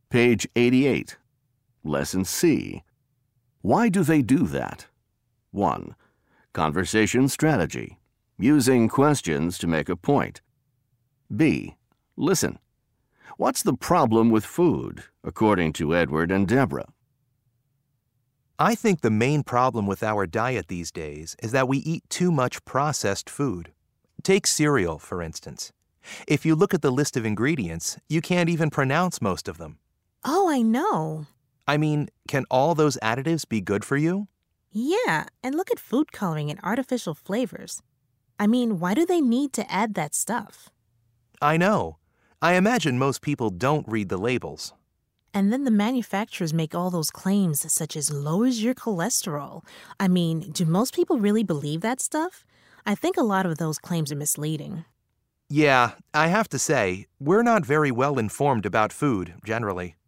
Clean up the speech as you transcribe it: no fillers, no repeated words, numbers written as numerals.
Page 88. Lesson C. Why do they do that? 1. Conversation strategy. Using questions to make a point. B. Listen. What's the problem with food, according to Edward and Deborah? I think the main problem with our diet these days is that we eat too much processed food. Take cereal, for instance. If you look at the list of ingredients, you can't even pronounce most of them. Oh, I know. I mean, can all those additives be good for you? Yeah, and look at food coloring and artificial flavors. I mean, why do they need to add that stuff? I know. I imagine most people don't read the labels. And then the manufacturers make all those claims such as lowers your cholesterol. I mean, do most people really believe that stuff? I think a lot of those claims are misleading. Yeah, I have to say, we're not very well informed about food, generally.